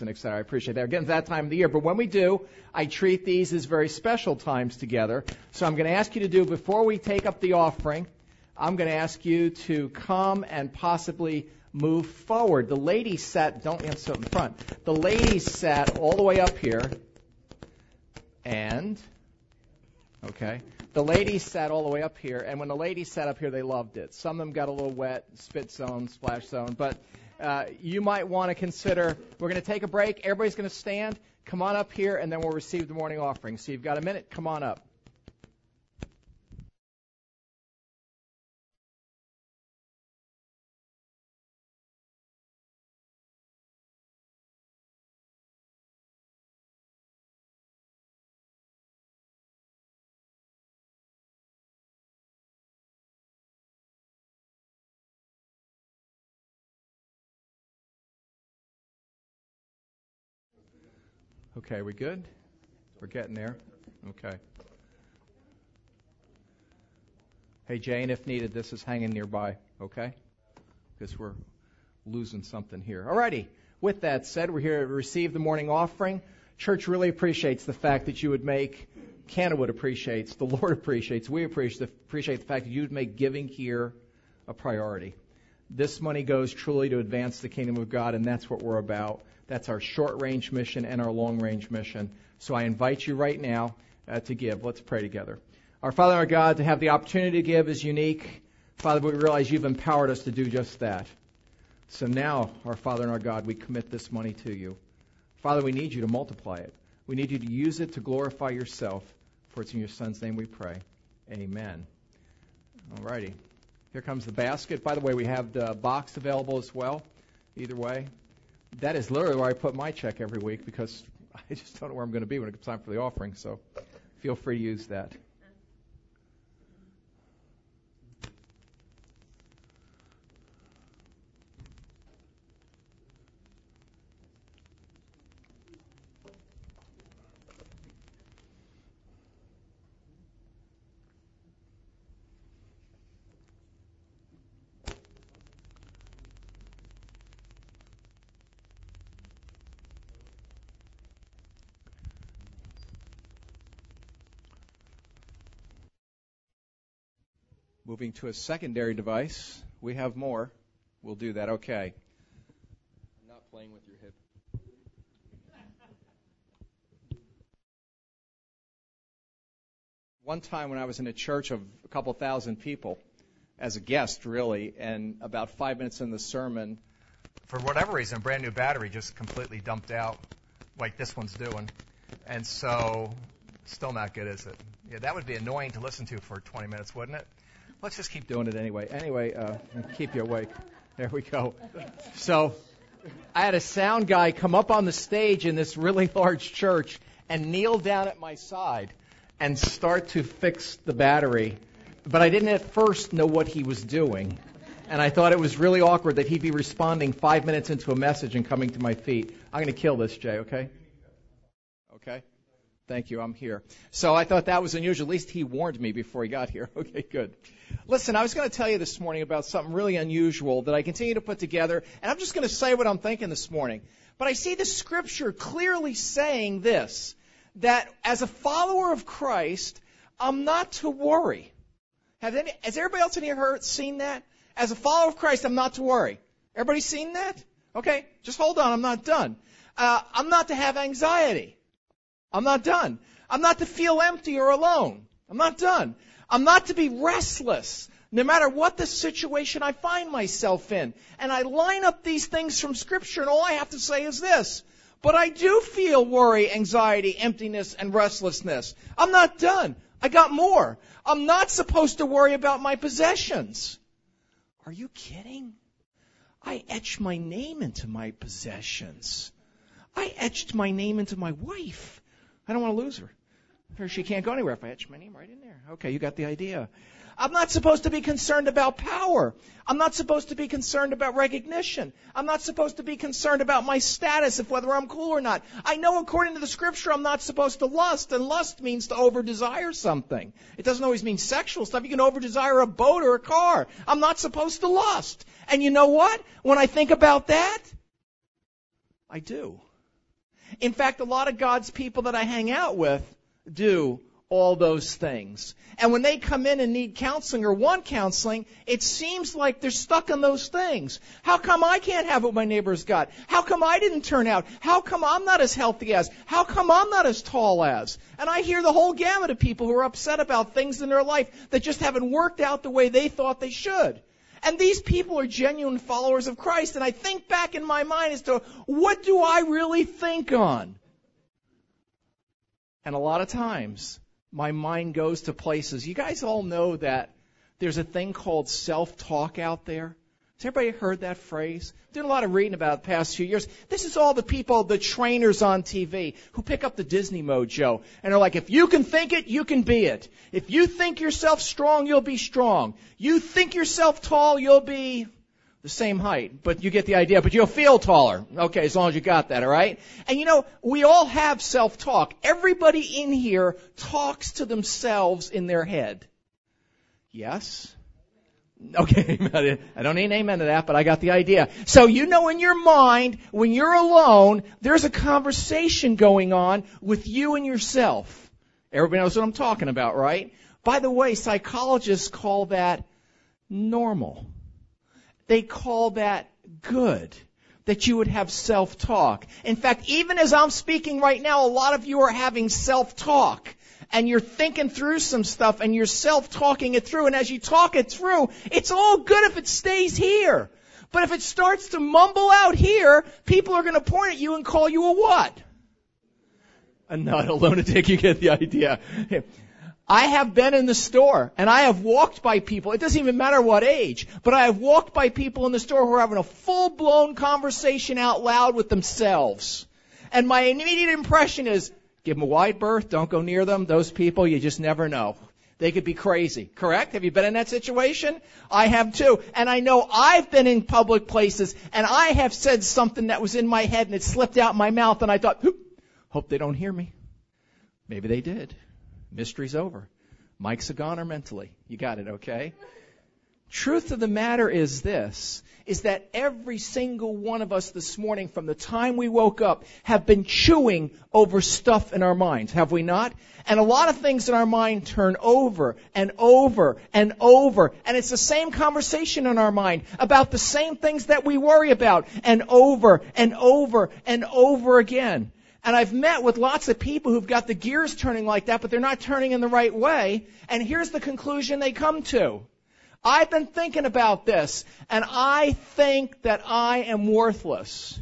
and et cetera. I appreciate that. Again, it's that time of the year. But when we do, I treat these as very special times together. So I'm going to ask you to do, before we take up the offering, I'm going to ask you to come and possibly move forward. The ladies sat, don't sit in front. The ladies sat all the way up here. And, okay, the ladies sat all the way up here. And when the ladies sat up here, they loved it. Some of them got a little wet, spit zone, splash zone. But you might want to consider, we're going to take a break. Everybody's going to stand. Come on up here, and then we'll receive the morning offering. So you've got a minute. Come on up. Okay, we good? We're getting there. Okay. Hey, Jane, if needed, this is hanging nearby, okay? Because we're losing something here. All righty. With that said, we're here to receive the morning offering. Church really appreciates the fact that you would make, Kennewood appreciates, the Lord appreciates, we appreciate the fact that you would make giving here a priority. This money goes truly to advance the kingdom of God, and that's what we're about. That's our short-range mission and our long-range mission. So I invite you right now to give. Let's pray together. Our Father and our God, to have the opportunity to give is unique. Father, we realize you've empowered us to do just that. So now, our Father and our God, we commit this money to you. Father, we need you to multiply it. We need you to use it to glorify yourself. For it's in your Son's name we pray. Amen. All righty. Here comes the basket. By the way, we have the box available as well. Either way. That is literally where I put my check every week because I just don't know where I'm going to be when it comes time for the offering. So feel free to use that. Moving to a secondary device. We have more. We'll do that. Okay. I'm not playing with your hip. One time when I was in a church of a couple thousand people, as a guest, really, and about 5 minutes in the sermon, for whatever reason, a brand new battery just completely dumped out, like this one's doing. And so, still not good, is it? Yeah, that would be annoying to listen to for 20 minutes, wouldn't it? Let's just keep doing it anyway. Anyway, keep you awake. There we go. So I had a sound guy come up on the stage in this really large church and kneel down at my side and start to fix the battery. But I didn't at first know what he was doing. And I thought it was really awkward that he'd be responding 5 minutes into a message and coming to my feet. I'm going to kill this, Jay, okay? Okay? Thank you, I'm here. So I thought that was unusual. At least he warned me before he got here. Okay, good. Listen, I was going to tell you this morning about something really unusual that I continue to put together, and I'm just going to say what I'm thinking this morning. But I see the Scripture clearly saying this, that as a follower of Christ, I'm not to worry. Has everybody else in here seen that? As a follower of Christ, I'm not to worry. Everybody seen that? Okay, just hold on, I'm not done. I'm not to have anxiety. I'm not done. I'm not to feel empty or alone. I'm not done. I'm not to be restless, no matter what the situation I find myself in. And I line up these things from Scripture, and all I have to say is this. But I do feel worry, anxiety, emptiness, and restlessness. I'm not done. I got more. I'm not supposed to worry about my possessions. Are you kidding? I etched my name into my possessions. I etched my name into my wife. I don't want to lose her. She can't go anywhere if I etch my name right in there. Okay, you got the idea. I'm not supposed to be concerned about power. I'm not supposed to be concerned about recognition. I'm not supposed to be concerned about my status, if whether I'm cool or not. I know according to the Scripture I'm not supposed to lust, and lust means to over-desire something. It doesn't always mean sexual stuff. You can over-desire a boat or a car. I'm not supposed to lust. And you know what? When I think about that, I do. In fact, a lot of God's people that I hang out with do all those things. And when they come in and need counseling or want counseling, it seems like they're stuck on those things. How come I can't have what my neighbor's got? How come I didn't turn out? How come I'm not as healthy as? How come I'm not as tall as? And I hear the whole gamut of people who are upset about things in their life that just haven't worked out the way they thought they should. And these people are genuine followers of Christ. And I think back in my mind as to what do I really think on? And a lot of times, my mind goes to places. You guys all know that there's a thing called self-talk out there. Has everybody heard that phrase? Doing a lot of reading about it the past few years. This is all the people, the trainers on TV, who pick up the Disney mojo. And are like, if you can think it, you can be it. If you think yourself strong, you'll be strong. You think yourself tall, you'll be the same height, but you get the idea. But you'll feel taller. Okay, as long as you got that, all right? And you know, we all have self-talk. Everybody in here talks to themselves in their head. Yes? Okay, I don't need an amen to that, but I got the idea. So you know in your mind, when you're alone, there's a conversation going on with you and yourself. Everybody knows what I'm talking about, right? By the way, psychologists call that normal. They call that good, that you would have self-talk. In fact, even as I'm speaking right now, a lot of you are having self-talk. And you're thinking through some stuff and you're self-talking it through. And as you talk it through, it's all good if it stays here. But if it starts to mumble out here, people are going to point at you and call you a what? A nut, a lunatic. You get the idea. I have been in the store, and I have walked by people. It doesn't even matter what age, but I have walked by people in the store who are having a full-blown conversation out loud with themselves. And my immediate impression is, give them a wide berth, don't go near them. Those people, you just never know. They could be crazy. Correct? Have you been in that situation? I have too. And I know I've been in public places, and I have said something that was in my head, and it slipped out my mouth, and I thought, hope they don't hear me. Maybe they did. Mystery's over. Mike's a goner mentally. You got it, okay? Truth of the matter is this, is that every single one of us this morning, from the time we woke up, have been chewing over stuff in our minds, have we not? And a lot of things in our mind turn over and over and over. And it's the same conversation in our mind about the same things that we worry about, and over and over and over again. And I've met with lots of people who've got the gears turning like that, but they're not turning in the right way. And here's the conclusion they come to. I've been thinking about this, and I think that I am worthless.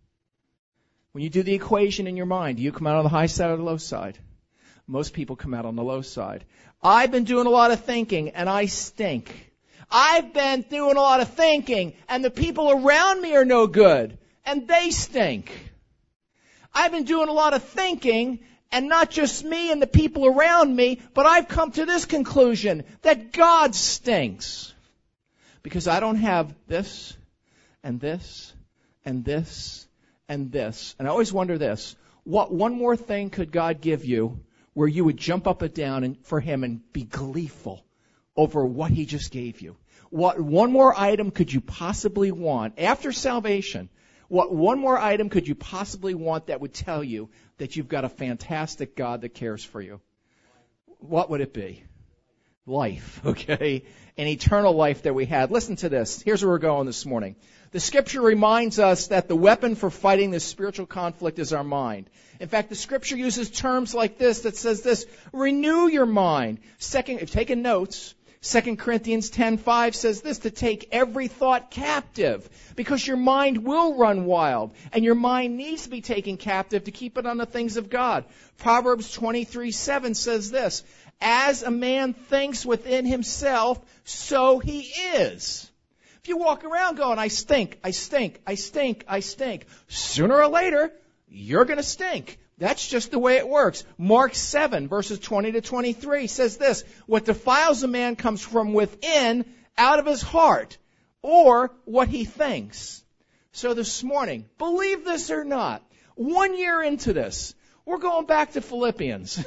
When you do the equation in your mind, do you come out on the high side or the low side? Most people come out on the low side. I've been doing a lot of thinking, and I stink. I've been doing a lot of thinking, and the people around me are no good, and they stink. I've been doing a lot of thinking, and not just me and the people around me, but I've come to this conclusion, that God stinks. Because I don't have this, and this, and this, and this. And I always wonder this, what one more thing could God give you where you would jump up and down for Him and be gleeful over what He just gave you? What one more item could you possibly want after salvation? What one more item could you possibly want that would tell you that you've got a fantastic God that cares for you? What would it be? Life, okay? An eternal life that we had. Listen to this. Here's where we're going this morning. The Scripture reminds us that the weapon for fighting this spiritual conflict is our mind. In fact, the Scripture uses terms like this that says this, renew your mind. If you've taken notes, 2 Corinthians 10:5 says this, to take every thought captive, because your mind will run wild, and your mind needs to be taken captive to keep it on the things of God. Proverbs 23:7 says this, as a man thinks within himself, so he is. If you walk around going, I stink, I stink, I stink, I stink, sooner or later, you're going to stink. That's just the way it works. Mark 7, verses 20 to 23 says this, what defiles a man comes from within, out of his heart, or what he thinks. So this morning, believe this or not, 1 year into this, we're going back to Philippians.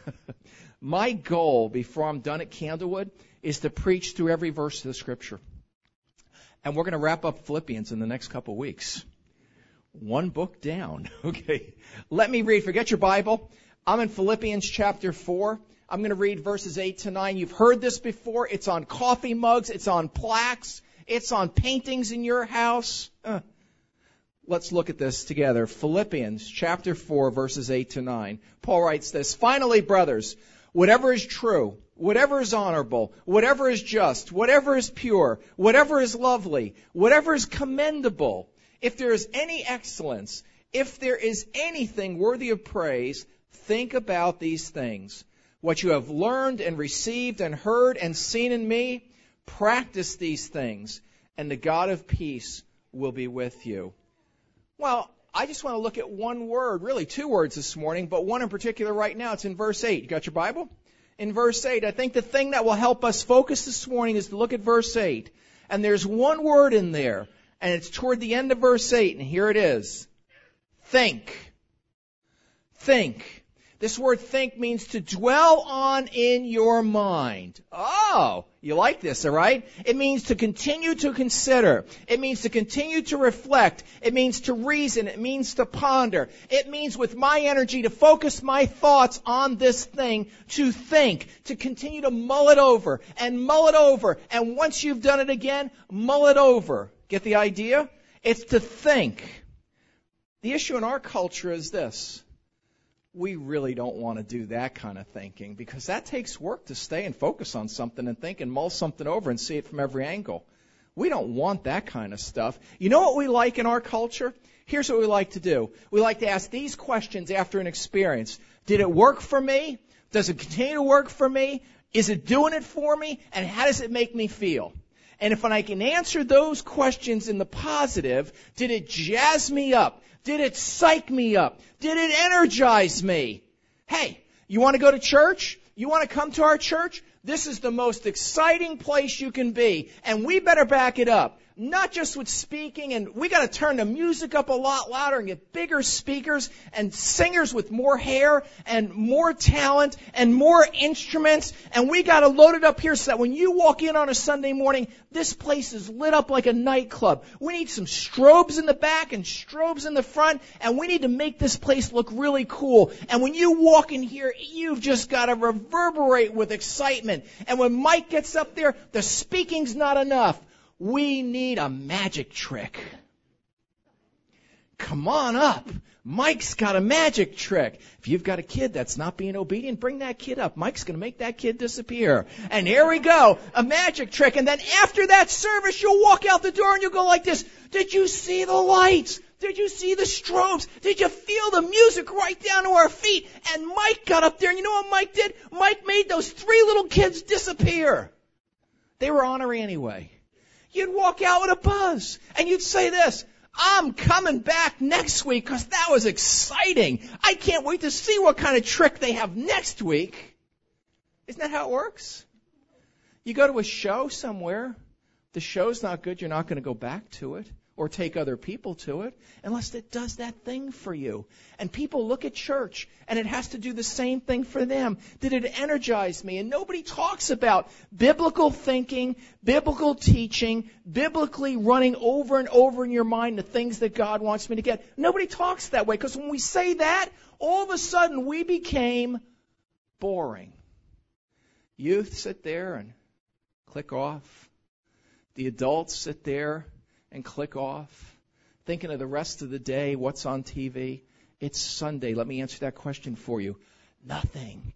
My goal before I'm done at Candlewood is to preach through every verse of the Scripture. And we're going to wrap up Philippians in the next couple of weeks. One book down. Okay. Let me read. Forget your Bible. I'm in Philippians chapter 4. I'm going to read verses 8 to 9. You've heard this before. It's on coffee mugs. It's on plaques. It's on paintings in your house. Let's look at this together. Philippians chapter 4, verses 8 to 9. Paul writes this, "Finally, brothers, whatever is true, whatever is honorable, whatever is just, whatever is pure, whatever is lovely, whatever is commendable, if there is any excellence, if there is anything worthy of praise, think about these things. What you have learned and received and heard and seen in me, practice these things, and the God of peace will be with you." Well, I just want to look at one word, really two words this morning, but one in particular right now. It's in verse 8. You got your Bible? In verse 8, I think the thing that will help us focus this morning is to look at verse 8. And there's one word in there, and it's toward the end of verse 8, and here it is. Think. Think. This word think means to dwell on in your mind. Oh, you like this, all right? It means to continue to consider. It means to continue to reflect. It means to reason. It means to ponder. It means with my energy to focus my thoughts on this thing, to think, to continue to mull it over and mull it over. And once you've done it again, mull it over. Get the idea? It's to think. The issue in our culture is this. We really don't want to do that kind of thinking because that takes work to stay and focus on something and think and mull something over and see it from every angle. We don't want that kind of stuff. You know what we like in our culture? Here's what we like to do. We like to ask these questions after an experience. Did it work for me? Does it continue to work for me? Is it doing it for me? And how does it make me feel? And if I can answer those questions in the positive, did it jazz me up? Did it psych me up? Did it energize me? Hey, you want to go to church? You want to come to our church? This is the most exciting place you can be. And we better back it up. Not just with speaking, and we got to turn the music up a lot louder and get bigger speakers and singers with more hair and more talent and more instruments. And we got to load it up here so that when you walk in on a Sunday morning, this place is lit up like a nightclub. We need some strobes in the back and strobes in the front, and we need to make this place look really cool. And when you walk in here, you've just got to reverberate with excitement. And when Mike gets up there, the speaking's not enough. We need a magic trick. Come on up. Mike's got a magic trick. If you've got a kid that's not being obedient, bring that kid up. Mike's going to make that kid disappear. And here we go, a magic trick. And then after that service, you'll walk out the door and you'll go like this. Did you see the lights? Did you see the strobes? Did you feel the music right down to our feet? And Mike got up there, and you know what Mike did? Mike made those 3 little kids disappear. They were honorary anyway. You'd walk out with a buzz, and you'd say this, I'm coming back next week because that was exciting. I can't wait to see what kind of trick they have next week. Isn't that how it works? You go to a show somewhere, the show's not good, you're not going to go back to it or take other people to it unless it does that thing for you. And people look at church, and it has to do the same thing for them. Did it energize me? And nobody talks about biblical thinking, biblical teaching, biblically running over and over in your mind the things that God wants me to get. Nobody talks that way, because when we say that, all of a sudden we became boring. Youth sit there and click off. The adults sit there and click off, thinking of the rest of the day, what's on TV. It's Sunday. Let me answer that question for you. Nothing.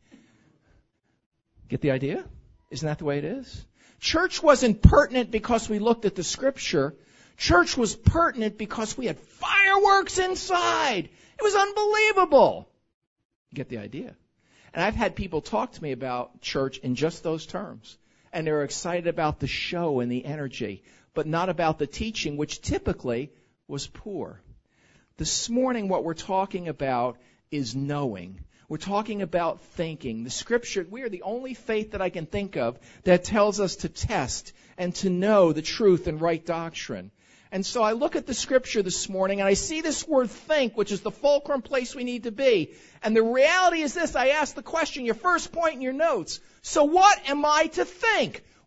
Get the idea? Isn't that the way it is? Church wasn't pertinent because we looked at the Scripture. Church was pertinent because we had fireworks inside. It was unbelievable. Get the idea? And I've had people talk to me about church in just those terms. And they're excited about the show and the energy, but not about the teaching, which typically was poor. This morning, what we're talking about is knowing. We're talking about thinking. The Scripture, we are the only faith that I can think of that tells us to test and to know the truth and right doctrine. And so I look at the Scripture this morning, and I see this word think, which is the fulcrum place we need to be. And the reality is this. I ask the question, your first point in your notes. So what am I to think?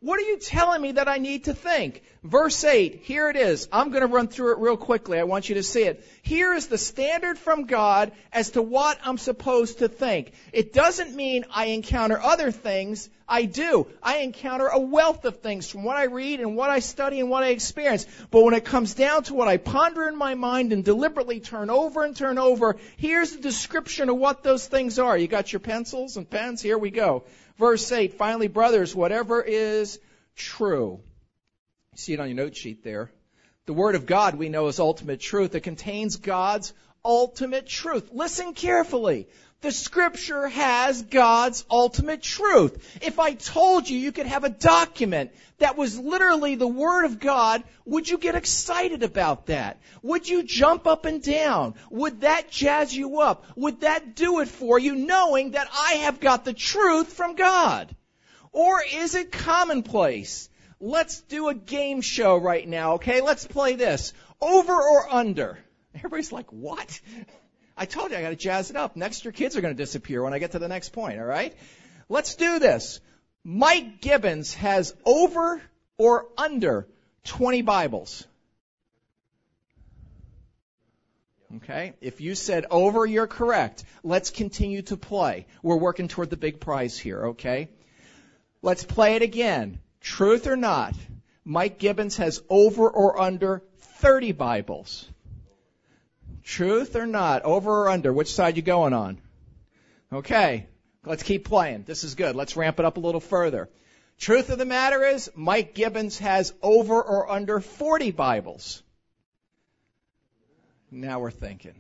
What are you telling me that I need to think? Verse 8, here it is. I'm going to run through it real quickly. I want you to see it. Here is the standard from God as to what I'm supposed to think. It doesn't mean I encounter other things. I do. I encounter a wealth of things from what I read and what I study and what I experience. But when it comes down to what I ponder in my mind and deliberately turn over and turn over, here's the description of what those things are. You got your pencils and pens? Here we go. Verse 8, finally, brothers, whatever is true. You see it on your note sheet there. The Word of God we know is ultimate truth. It contains God's ultimate truth. Listen carefully. The Scripture has God's ultimate truth. If I told you could have a document that was literally the Word of God, would you get excited about that? Would you jump up and down? Would that jazz you up? Would that do it for you, knowing that I have got the truth from God? Or is it commonplace? Let's do a game show right now, okay? Let's play this. Over or under? Everybody's like, what? I told you I got to jazz it up. Next, your kids are going to disappear when I get to the next point, all right? Let's do this. Mike Gibbons has over or under 20 Bibles. Okay? If you said over, you're correct. Let's continue to play. We're working toward the big prize here, okay? Let's play it again. Truth or not, Mike Gibbons has over or under 30 Bibles. Truth or not, over or under, which side you going on? Okay, let's keep playing. This is good. Let's ramp it up a little further. Truth of the matter is, Mike Gibbons has over or under 40 Bibles. Now we're thinking.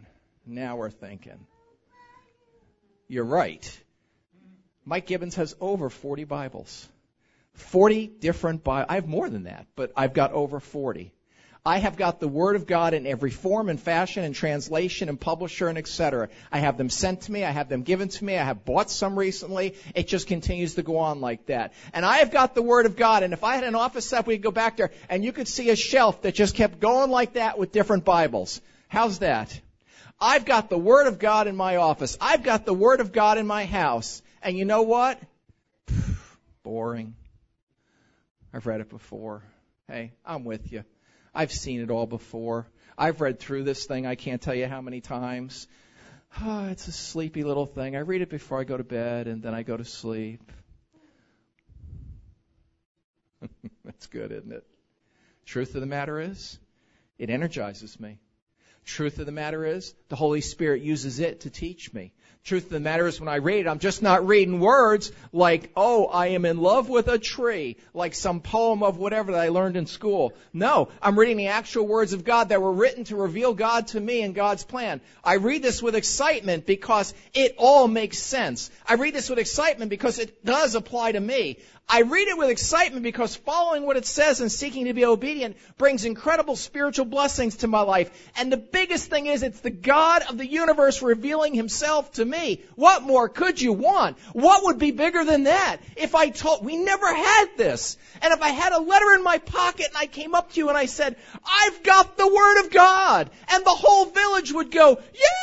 You're right. Mike Gibbons has over 40 Bibles. 40 different Bibles. I have more than that, but I've got over 40. I have got the Word of God in every form and fashion and translation and publisher and etc. I have them sent to me. I have them given to me. I have bought some recently. It just continues to go on like that. And I have got the Word of God. And if I had an office set, we could go back there and you could see a shelf that just kept going like that with different Bibles. How's that? I've got the Word of God in my office. I've got the Word of God in my house. And you know what? Boring. I've read it before. Hey, I'm with you. I've seen it all before. I've read through this thing I can't tell you how many times. Oh, it's a sleepy little thing. I read it before I go to bed, and then I go to sleep. That's good, isn't it? Truth of the matter is, it energizes me. Truth of the matter is, the Holy Spirit uses it to teach me. Truth of the matter is, when I read it, I'm just not reading words like, oh, I am in love with a tree, like some poem of whatever that I learned in school. No, I'm reading the actual words of God that were written to reveal God to me and God's plan. I read this with excitement because it all makes sense. I read this with excitement because it does apply to me. I read it with excitement because following what it says and seeking to be obedient brings incredible spiritual blessings to my life. And the biggest thing is, it's the God of the universe revealing Himself to me. What more could you want? What would be bigger than that? If I told, we never had this. And if I had a letter in my pocket and I came up to you and I said, I've got the Word of God, and the whole village would go,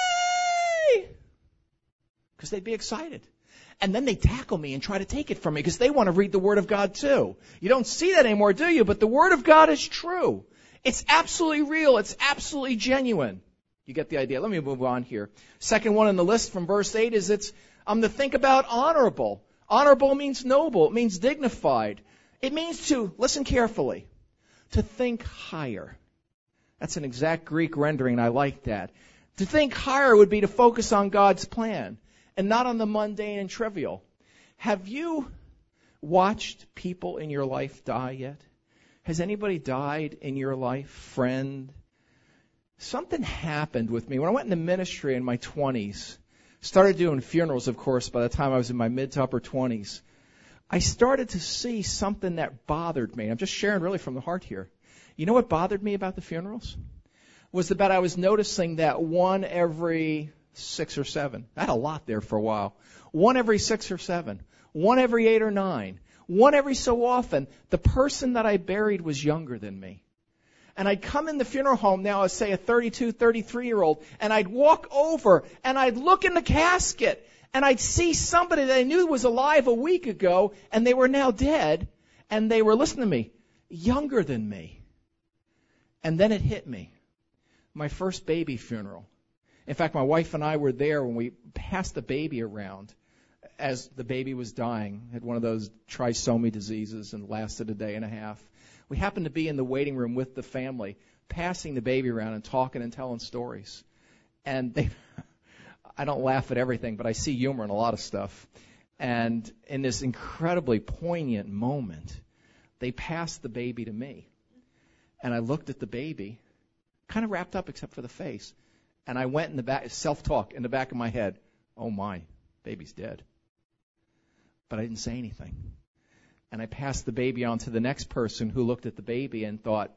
yay! Because they'd be excited. And then they tackle me and try to take it from me because they want to read the Word of God too. You don't see that anymore, do you? But the Word of God is true. It's absolutely real. It's absolutely genuine. You get the idea. Let me move on here. Second one on the list from verse 8 is I'm to think about honorable. Honorable means noble. It means dignified. It means to, listen carefully, to think higher. That's an exact Greek rendering, and I like that. To think higher would be to focus on God's plan and not on the mundane and trivial. Have you watched people in your life die yet? Has anybody died in your life, friend? Something happened with me. When I went into ministry in my 20s, started doing funerals, of course, by the time I was in my mid to upper 20s, I started to see something that bothered me. I'm just sharing really from the heart here. You know what bothered me about the funerals? Was that I was noticing that one every 6 or 7. I had a lot there for a while. One every 6 or 7. One every 8 or 9. One every so often, the person that I buried was younger than me. And I'd come in the funeral home now, as say a 32, 33-year-old, and I'd walk over and I'd look in the casket and I'd see somebody that I knew was alive a week ago and they were now dead. And they were, listen to me, younger than me. And then it hit me. My first baby funeral. In fact, my wife and I were there when we passed the baby around as the baby was dying. Had one of those trisomy diseases and lasted a day and a half. We happened to be in the waiting room with the family, passing the baby around and talking and telling stories. And I don't laugh at everything, but I see humor in a lot of stuff. And in this incredibly poignant moment, they passed the baby to me. And I looked at the baby, kind of wrapped up except for the face. And I went in the back, self-talk in the back of my head, oh my, baby's dead. But I didn't say anything. And I passed the baby on to the next person who looked at the baby and thought,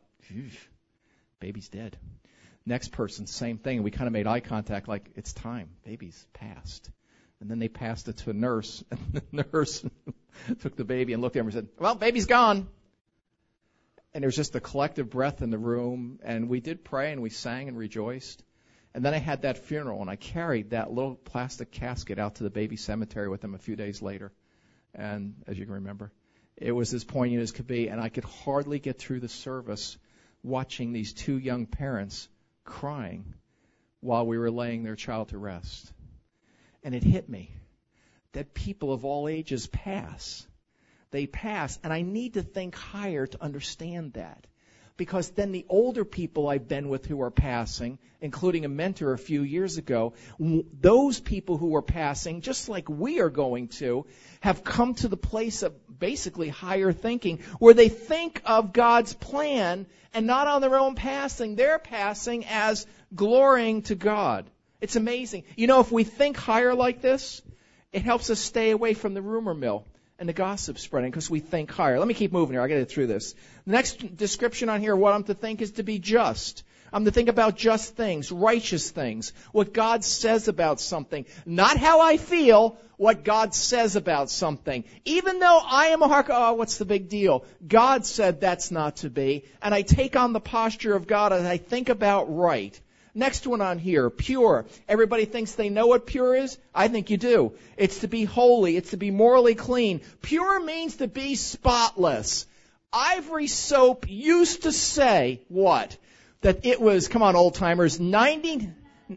baby's dead. Next person, same thing. We kind of made eye contact like, it's time. Baby's passed. And then they passed it to a nurse. And the nurse took the baby and looked at him and said, well, baby's gone. And there was just a collective breath in the room. And we did pray and we sang and rejoiced. And then I had that funeral, and I carried that little plastic casket out to the baby cemetery with them a few days later. And as you can remember, it was as poignant as could be. And I could hardly get through the service watching these two young parents crying while we were laying their child to rest. And it hit me that people of all ages pass. They pass, and I need to think higher to understand that. Because then the older people I've been with who are passing, including a mentor a few years ago, those people who are passing, just like we are going to, have come to the place of basically higher thinking, where they think of God's plan and not on their own passing. They're passing as glorying to God. It's amazing. You know, if we think higher like this, it helps us stay away from the rumor mill and the gossip spreading because we think higher. Let me keep moving here. I got to get through this. The next description on here, what I'm to think is to be just. I'm to think about just things, righteous things, what God says about something. Not how I feel, what God says about something. Even though I am a heart, oh, what's the big deal? God said that's not to be. And I take on the posture of God and I think about right. Next one on here, pure. Everybody thinks they know what pure is? I think you do. It's to be holy. It's to be morally clean. Pure means to be spotless. Ivory Soap used to say what? That it was, come on old-timers, 99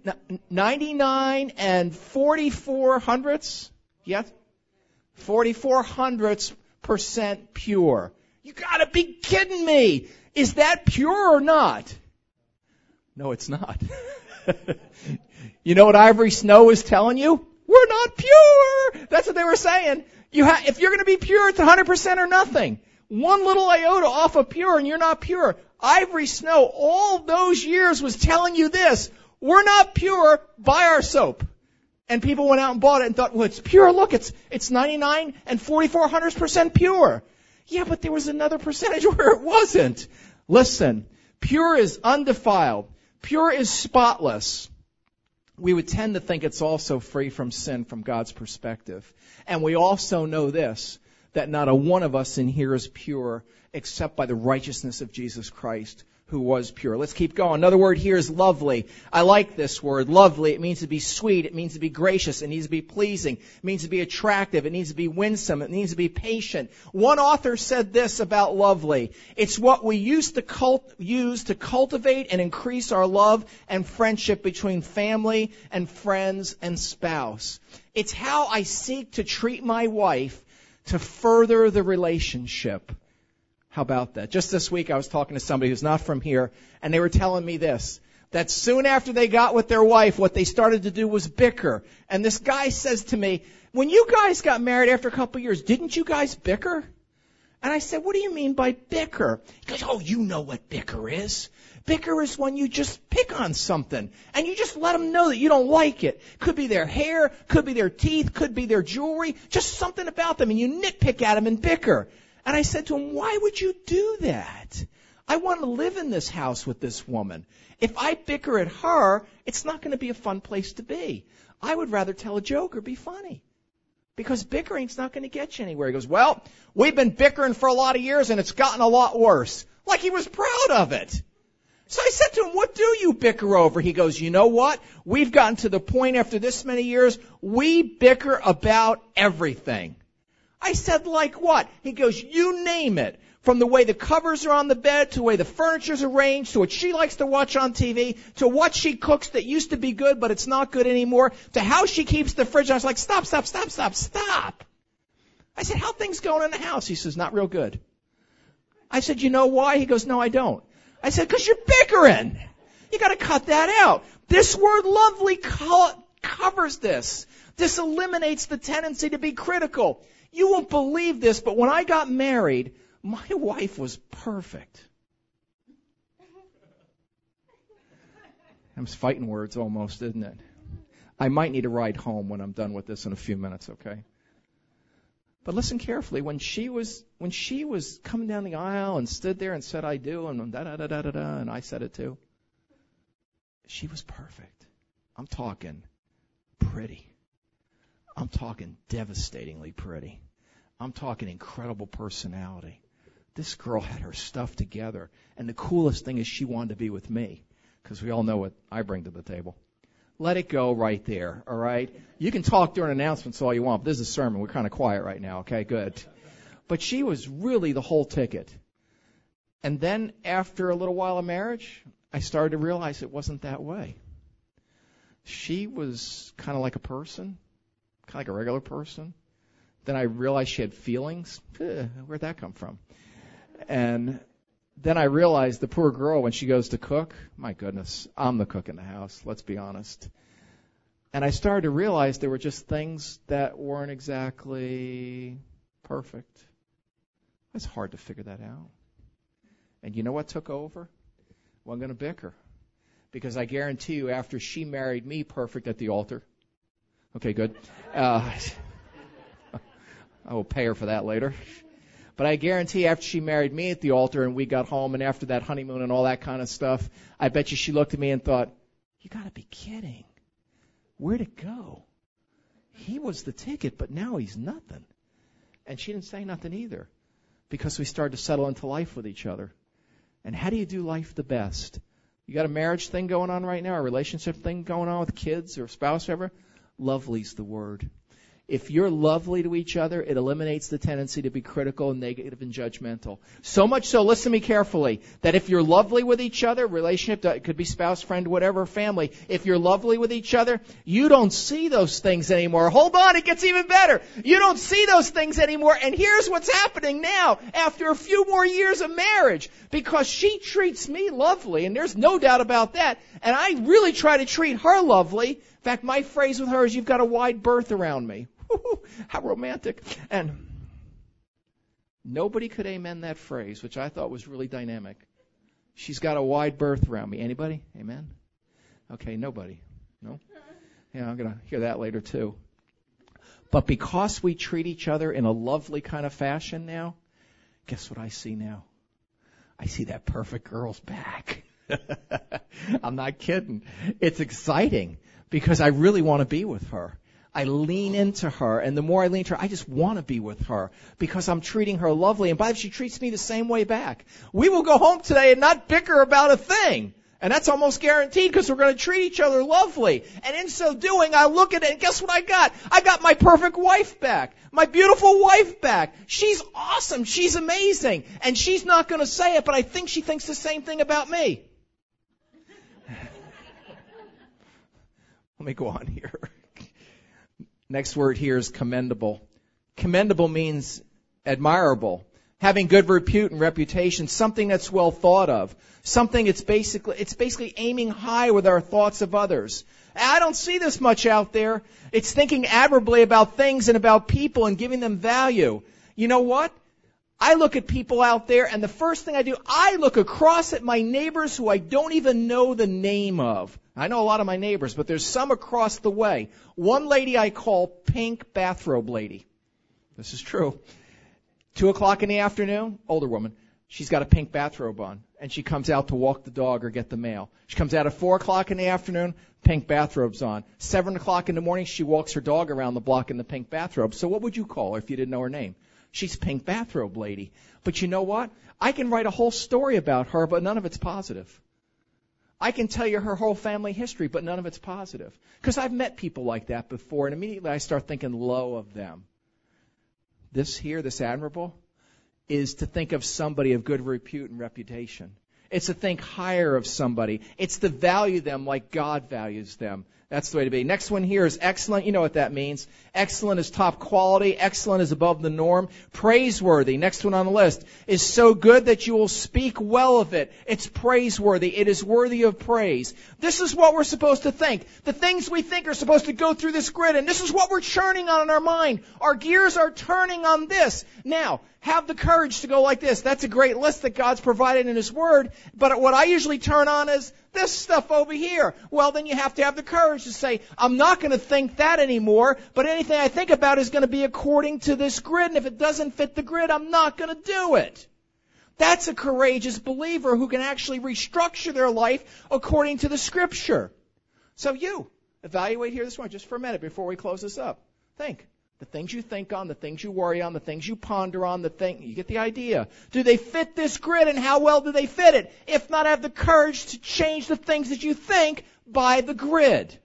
and 44 hundredths? Yes? 44 hundredths% pure. You gotta be kidding me! Is that pure or not? No, it's not. You know what Ivory Snow is telling you? We're not pure! That's what they were saying. If you're going to be pure, it's 100% or nothing. One little iota off of pure and you're not pure. Ivory Snow, all those years, was telling you this. We're not pure, buy our soap. And people went out and bought it and thought, well, it's pure. Look, it's 99 and 44 hundredths% pure. Yeah, but there was another percentage where it wasn't. Listen, pure is undefiled. Pure is spotless. We would tend to think it's also free from sin from God's perspective. And we also know this, that not a one of us in here is pure except by the righteousness of Jesus Christ, who was pure. Let's keep going. Another word here is lovely. I like this word, lovely. It means to be sweet. It means to be gracious. It needs to be pleasing. It means to be attractive. It needs to be winsome. It needs to be patient. One author said this about lovely. It's what we use to cultivate and increase our love and friendship between family and friends and spouse. It's how I seek to treat my wife to further the relationship. How about that? Just this week I was talking to somebody who's not from here, and they were telling me this, that soon after they got with their wife, what they started to do was bicker. And this guy says to me, when you guys got married after a couple of years, didn't you guys bicker? And I said, what do you mean by bicker? He goes, oh, you know what bicker is. Bicker is when you just pick on something, and you just let them know that you don't like it. Could be their hair, could be their teeth, could be their jewelry, just something about them, and you nitpick at them and bicker. And I said to him, why would you do that? I want to live in this house with this woman. If I bicker at her, it's not going to be a fun place to be. I would rather tell a joke or be funny. Because bickering's not going to get you anywhere. He goes, well, we've been bickering for a lot of years and it's gotten a lot worse. Like he was proud of it. So I said to him, what do you bicker over? He goes, you know what? We've gotten to the point after this many years, we bicker about everything. I said, like what? He goes, you name it. From the way the covers are on the bed, to the way the furniture's arranged, to what she likes to watch on TV, to what she cooks that used to be good but it's not good anymore, to how she keeps the fridge. I was like, stop. I said, how things going in the house? He says, not real good. I said, you know why? He goes, no, I don't. I said, because you're bickering. You got to cut that out. This word lovely covers this. This eliminates the tendency to be critical. You won't believe this, but when I got married, my wife was perfect. I'm fighting words almost, isn't it? I might need a ride home when I'm done with this in a few minutes, okay? But listen carefully. When she was coming down the aisle and stood there and said, I do, and da-da-da-da-da-da, and I said it too, she was perfect. I'm talking pretty. I'm talking devastatingly pretty. I'm talking incredible personality. This girl had her stuff together. And the coolest thing is she wanted to be with me, because we all know what I bring to the table. Let it go right there, all right? You can talk during announcements all you want, but this is a sermon. We're kind of quiet right now, okay? Good. But she was really the whole ticket. And then after a little while of marriage, I started to realize it wasn't that way. She was kind of like a person, kind of like a regular person. Then I realized she had feelings. Where'd that come from? And then I realized the poor girl, when she goes to cook, my goodness, I'm the cook in the house, let's be honest. And I started to realize there were just things that weren't exactly perfect. It's hard to figure that out. And you know what took over? Well, I'm going to bicker. Because I guarantee you, after she married me perfect at the altar, okay, good. I will pay her for that later. But I guarantee after she married me at the altar and we got home and after that honeymoon and all that kind of stuff, I bet you she looked at me and thought, you got to be kidding. Where'd it go? He was the ticket, but now he's nothing. And she didn't say nothing either, because we started to settle into life with each other. And how do you do life the best? You got a marriage thing going on right now, a relationship thing going on with kids or spouse or whatever? Lovely's the word. If you're lovely to each other, it eliminates the tendency to be critical and negative and judgmental. So much so, listen to me carefully, that if you're lovely with each other, relationship, it could be spouse, friend, whatever, family, if you're lovely with each other, you don't see those things anymore. Hold on, it gets even better. You don't see those things anymore, and here's what's happening now, after a few more years of marriage, because she treats me lovely, and there's no doubt about that, and I really try to treat her lovely. In fact, my phrase with her is, you've got a wide berth around me. How romantic. And nobody could amen that phrase, which I thought was really dynamic. She's got a wide berth around me. Anybody? Amen? Okay, nobody. No? Yeah, I'm going to hear that later too. But because we treat each other in a lovely kind of fashion now, guess what I see now? I see that perfect girl's back. I'm not kidding. It's exciting because I really want to be with her. I lean into her, and the more I lean to her, I just want to be with her because I'm treating her lovely, and by the way, she treats me the same way back. We will go home today and not bicker about a thing, and that's almost guaranteed because we're going to treat each other lovely. And in so doing, I look at it, and guess what I got? I got my perfect wife back, my beautiful wife back. She's awesome. She's amazing, and she's not going to say it, but I think she thinks the same thing about me. Let me go on here. Next word here is commendable. Commendable means admirable, having good repute and reputation, something that's well thought of, something it's basically aiming high with our thoughts of others. I don't see this much out there. It's thinking admirably about things and about people and giving them value. You know what? I look at people out there, and the first thing I do, I look across at my neighbors who I don't even know the name of. I know a lot of my neighbors, but there's some across the way. One lady I call Pink Bathrobe Lady. This is true. 2:00 in the afternoon, older woman. She's got a pink bathrobe on, and she comes out to walk the dog or get the mail. She comes out at 4:00 in the afternoon, pink bathrobe's on. 7:00 in the morning, she walks her dog around the block in the pink bathrobe. So what would you call her if you didn't know her name? She's Pink Bathrobe Lady. But you know what? I can write a whole story about her, but none of it's positive. I can tell you her whole family history, but none of it's positive. Because I've met people like that before, and immediately I start thinking low of them. this admirable, is to think of somebody of good repute and reputation. It's to think higher of somebody. It's to value them like God values them. That's the way to be. Next one here is excellent. You know what that means. Excellent is top quality. Excellent is above the norm. Praiseworthy, next one on the list, is so good that you will speak well of it. It's praiseworthy. It is worthy of praise. This is what we're supposed to think. The things we think are supposed to go through this grid, and this is what we're churning on in our mind. Our gears are turning on this. Now, have the courage to go like this. That's a great list that God's provided in His Word, but what I usually turn on is this stuff over here. Well, then you have to have the courage to say, I'm not going to think that anymore, but anything I think about is going to be according to this grid, and if it doesn't fit the grid, I'm not going to do it. That's a courageous believer who can actually restructure their life according to the Scripture. So you, evaluate here this morning just for a minute before we close this up. Think. The things you think on, the things you worry on, the things you ponder on, you get the idea. Do they fit this grid, and how well do they fit it? If not, have the courage to change the things that you think by the grid.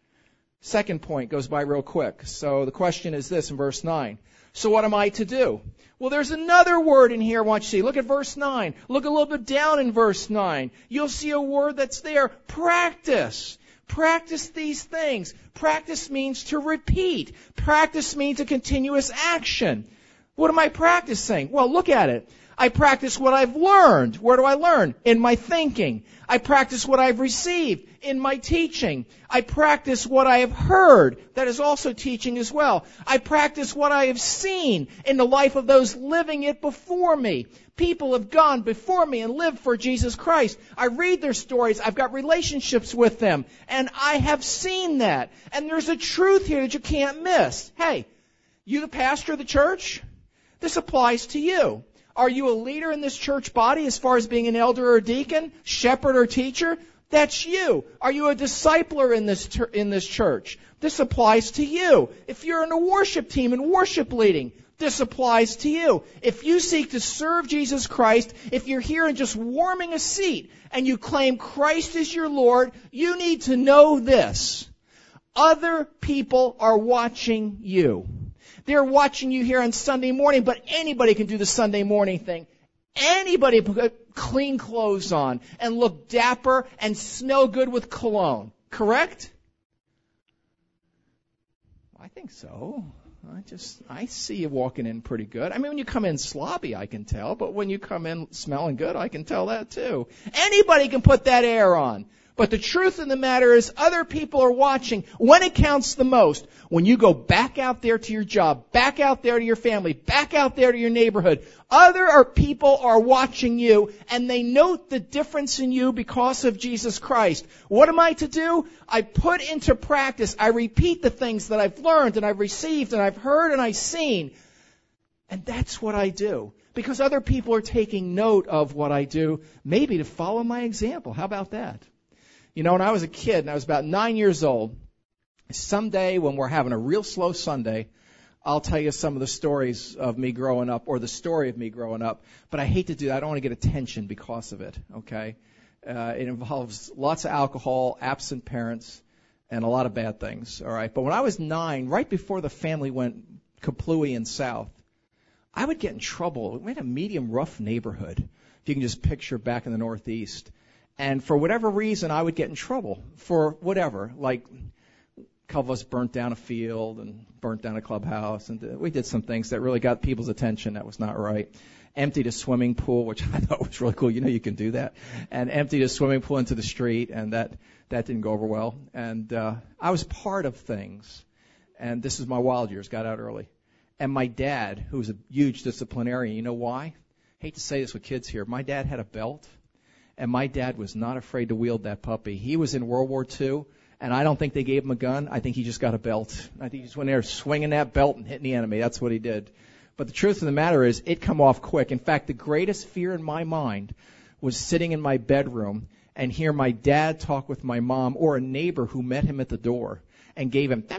Second point goes by real quick. So the question is this in verse 9. So what am I to do? Well, there's another word in here I want you to see. Look at verse 9. Look a little bit down in verse 9. You'll see a word that's there. Practice. Practice these things. Practice means to repeat. Practice means a continuous action. What am I practicing? Well, look at it. I practice what I've learned. Where do I learn? In my thinking. I practice what I've received in my teaching. I practice what I have heard. That is also teaching as well. I practice what I have seen in the life of those living it before me. People have gone before me and lived for Jesus Christ. I read their stories. I've got relationships with them. And I have seen that. And there's a truth here that you can't miss. Hey, you the pastor of the church? This applies to you. Are you a leader in this church body as far as being an elder or a deacon, shepherd or teacher? That's you. Are you a discipler in this church? This applies to you. If you're in a worship team and worship leading, this applies to you. If you seek to serve Jesus Christ, if you're here and just warming a seat and you claim Christ is your Lord, you need to know this. Other people are watching you. They're watching you here on Sunday morning, but anybody can do the Sunday morning thing. Anybody put clean clothes on and look dapper and smell good with cologne. Correct? I think so. I see you walking in pretty good. I mean, when you come in sloppy, I can tell, but when you come in smelling good, I can tell that too. Anybody can put that air on. But the truth of the matter is other people are watching when it counts the most. When you go back out there to your job, back out there to your family, back out there to your neighborhood, other people are watching you and they note the difference in you because of Jesus Christ. What am I to do? I put into practice, I repeat the things that I've learned and I've received and I've heard and I've seen. And that's what I do. Because other people are taking note of what I do, maybe to follow my example. How about that? You know, when I was a kid and I was about 9 years old, someday when we're having a real slow Sunday, I'll tell you some of the stories of me growing up or the story of me growing up. But I hate to do that. I don't want to get attention because of it, okay? It involves lots of alcohol, absent parents, and a lot of bad things, all right? But when I was 9, right before the family went kaplooey and south, I would get in trouble. We had a medium rough neighborhood, if you can just picture back in the Northeast. And for whatever reason, I would get in trouble for whatever. Like, a couple of us burnt down a field and burnt down a clubhouse. And we did some things that really got people's attention. That was not right. Emptied a swimming pool, which I thought was really cool. You know you can do that. And emptied a swimming pool into the street, and that didn't go over well. And I was part of things. And this is my wild years, got out early. And my dad, who was a huge disciplinarian, you know why? Hate to say this with kids here. My dad had a belt. And my dad was not afraid to wield that puppy. He was in World War II, and I don't think they gave him a gun. I think he just got a belt. I think he just went there swinging that belt and hitting the enemy. That's what he did. But the truth of the matter is, it come off quick. In fact, the greatest fear in my mind was sitting in my bedroom and hear my dad talk with my mom or a neighbor who met him at the door and gave him,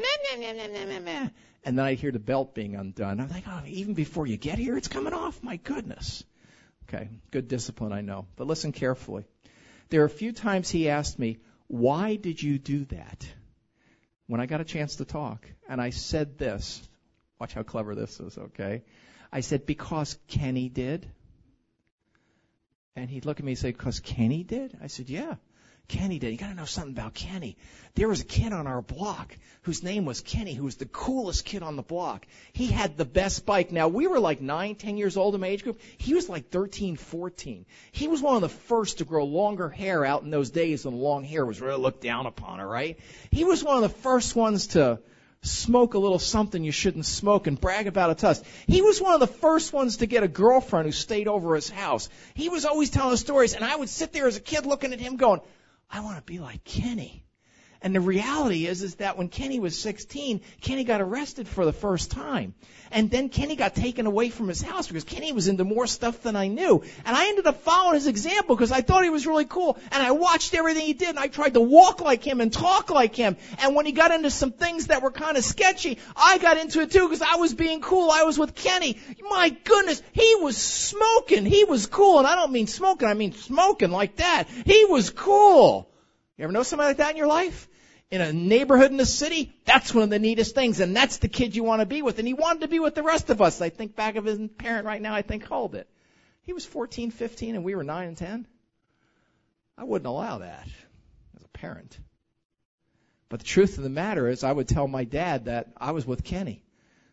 and then I'd hear the belt being undone. I'm like, oh, even before you get here, it's coming off? My goodness. Okay, good discipline, I know. But listen carefully. There are a few times he asked me, why did you do that? When I got a chance to talk. And I said this, Watch how clever this is, okay? I said, because Kenny did. And he'd look at me and say, because Kenny did? I said, yeah, Kenny did. You got to know something about Kenny. There was a kid on our block whose name was Kenny, who was the coolest kid on the block. He had the best bike. Now, we were like 9, 10 years old in my age group. He was like 13, 14. He was one of the first to grow longer hair out in those days when long hair was really looked down upon, all right? He was one of the first ones to smoke a little something you shouldn't smoke and brag about a tuss. He was one of the first ones to get a girlfriend who stayed over his house. He was always telling stories, and I would sit there as a kid looking at him going, I want to be like Kenny. And the reality is that when Kenny was 16, Kenny got arrested for the first time. And then Kenny got taken away from his house because Kenny was into more stuff than I knew. And I ended up following his example because I thought he was really cool. And I watched everything he did, and I tried to walk like him and talk like him. And when he got into some things that were kind of sketchy, I got into it too because I was being cool. I was with Kenny. My goodness, he was smoking. He was cool. And I don't mean smoking, I mean smoking like that. He was cool. You ever know somebody like that in your life? In a neighborhood in the city, that's one of the neatest things, and that's the kid you want to be with. And he wanted to be with the rest of us. I think back of his parent right now, I think called it. He was 14, 15, and we were 9 and 10. I wouldn't allow that as a parent. But the truth of the matter is I would tell my dad that I was with Kenny.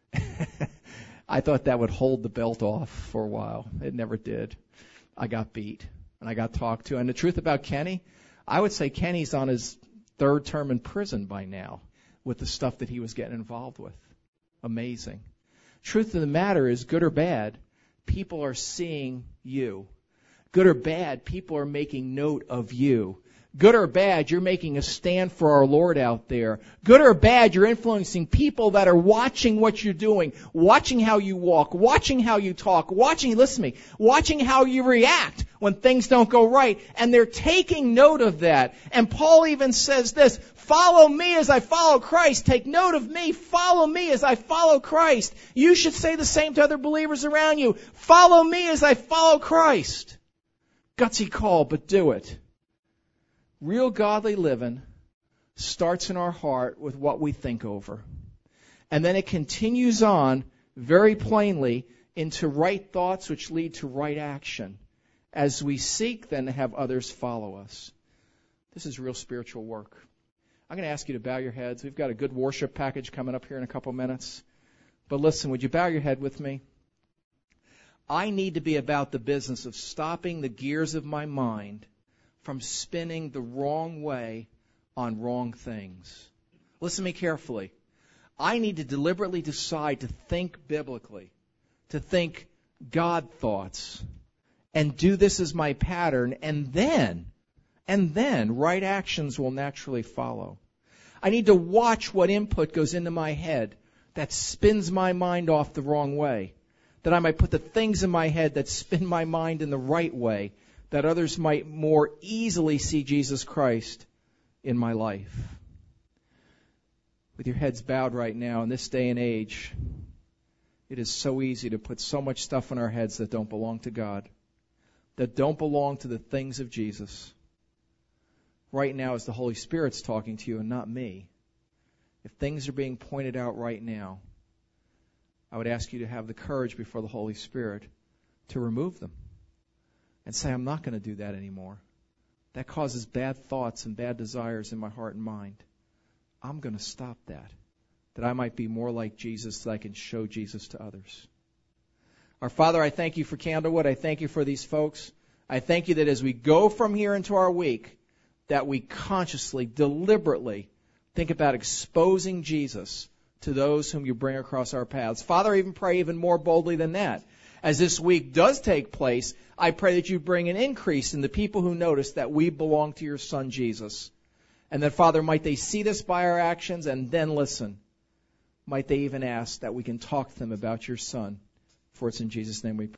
I thought that would hold the belt off for a while. It never did. I got beat, and I got talked to. And the truth about Kenny, I would say Kenny's on his 3rd term in prison by now with the stuff that he was getting involved with. Amazing. Truth of the matter is, good or bad, people are seeing you. Good or bad, people are making note of you. Good or bad, you're making a stand for our Lord out there. Good or bad, you're influencing people that are watching what you're doing, watching how you walk, watching how you talk, listen to me, watching how you react when things don't go right. And they're taking note of that. And Paul even says this, follow me as I follow Christ. Take note of me. Follow me as I follow Christ. You should say the same to other believers around you. Follow me as I follow Christ. Gutsy call, but do it. Real godly living starts in our heart with what we think over. And then it continues on very plainly into right thoughts which lead to right action as we seek then to have others follow us. This is real spiritual work. I'm going to ask you to bow your heads. We've got a good worship package coming up here in a couple minutes. But listen, would you bow your head with me? I need to be about the business of stopping the gears of my mind from spinning the wrong way on wrong things. Listen to me carefully. I need to deliberately decide to think biblically, to think God thoughts, and do this as my pattern, and then right actions will naturally follow. I need to watch what input goes into my head that spins my mind off the wrong way, that I might put the things in my head that spin my mind in the right way, that others might more easily see Jesus Christ in my life. With your heads bowed right now, in this day and age, it is so easy to put so much stuff in our heads that don't belong to God, that don't belong to the things of Jesus. Right now, as the Holy Spirit's talking to you and not me, if things are being pointed out right now, I would ask you to have the courage before the Holy Spirit to remove them. And say, I'm not going to do that anymore. That causes bad thoughts and bad desires in my heart and mind. I'm going to stop that I might be more like Jesus, so I can show Jesus to others. Our Father, I thank you for Candlewood. I thank you for these folks. I thank you that as we go from here into our week, that we consciously, deliberately think about exposing Jesus to those whom you bring across our paths. Father, I even pray even more boldly than that. As this week does take place, I pray that you bring an increase in the people who notice that we belong to your Son, Jesus. And that, Father, might they see this by our actions and then listen. Might they even ask that we can talk to them about your Son. For it's in Jesus' name we pray.